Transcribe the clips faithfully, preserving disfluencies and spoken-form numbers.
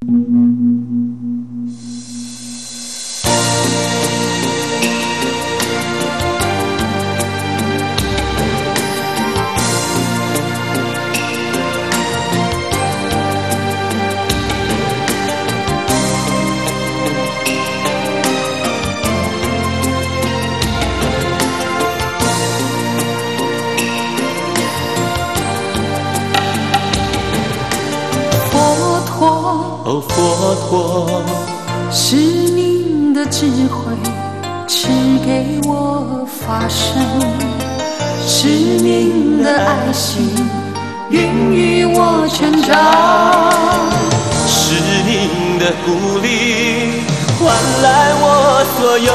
哦，佛陀， 是您的智慧赐给我发声，是您的爱心孕育我成长， 是您的鼓励换来我所有。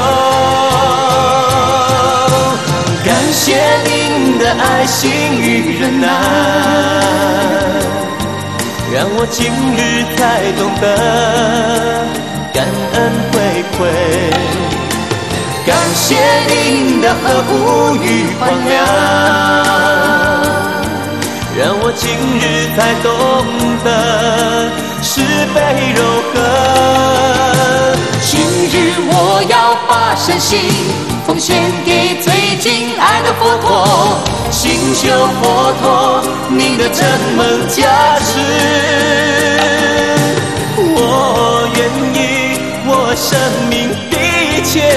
感谢您的爱心与忍耐，让我今日才懂得感恩回馈。感谢您的呵护与宽谅，让我今日才懂得是非柔和。 今日我要把身心奉献给最敬爱的佛陀，请求佛陀你的真蒙加持。 我愿意我生命的一切，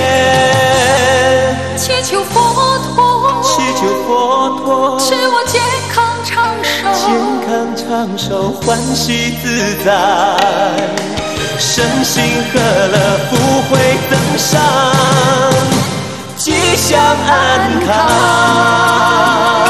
祈求佛陀， 祈求佛陀使我健康长寿， 健康长寿欢喜自在，身心和乐福慧增上，吉祥安康。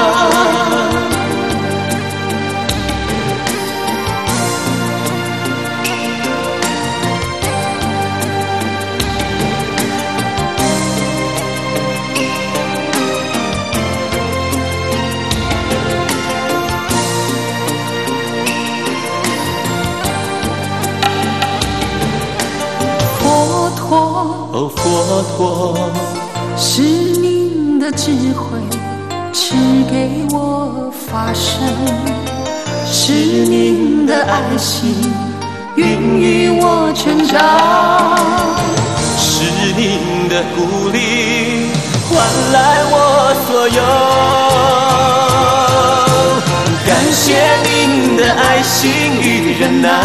哦，佛陀， 是您的智慧赐给我发声，是您的爱心孕育我成长， 是您的鼓励换来我所有。感谢您的爱心与忍耐，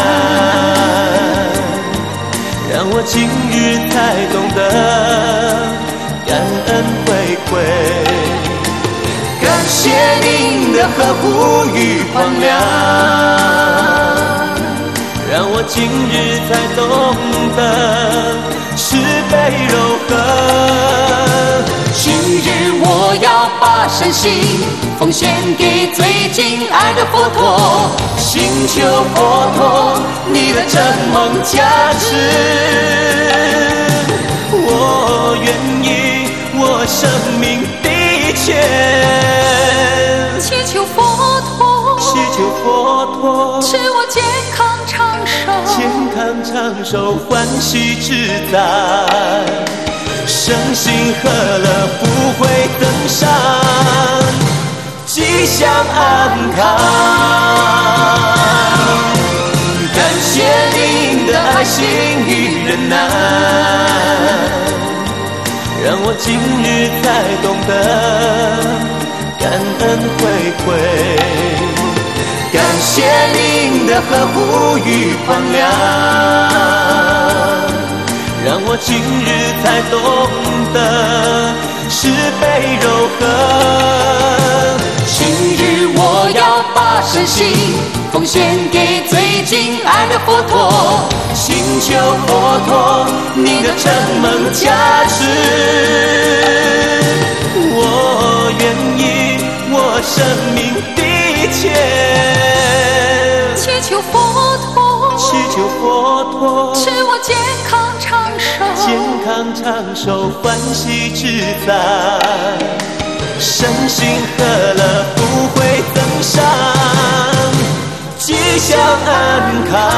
让我今日才懂得感恩回馈。感谢您的呵护与宽谅，让我今日才懂得是非柔和。 今日我要把身心奉献给最敬爱的佛陀，请求佛陀你的真蒙加持。 我愿意我生命的一切， 祈求佛陀， 祈求佛陀使我健康长寿， 健康长寿欢喜自在，身心和乐福慧增上，吉祥安康。感谢您的爱心与忍耐，让我今日才懂得感恩回馈。感谢您的呵护与宽谅，让我今日才懂得是非柔和。 今日我要把身心奉献给最敬爱的佛陀，请求佛陀你的真蒙加持。 我愿意我生命的一切， 祈求佛陀， 祈求佛陀使我健康长寿， 健康长寿欢喜自在，身心和乐福慧增上，吉祥安康。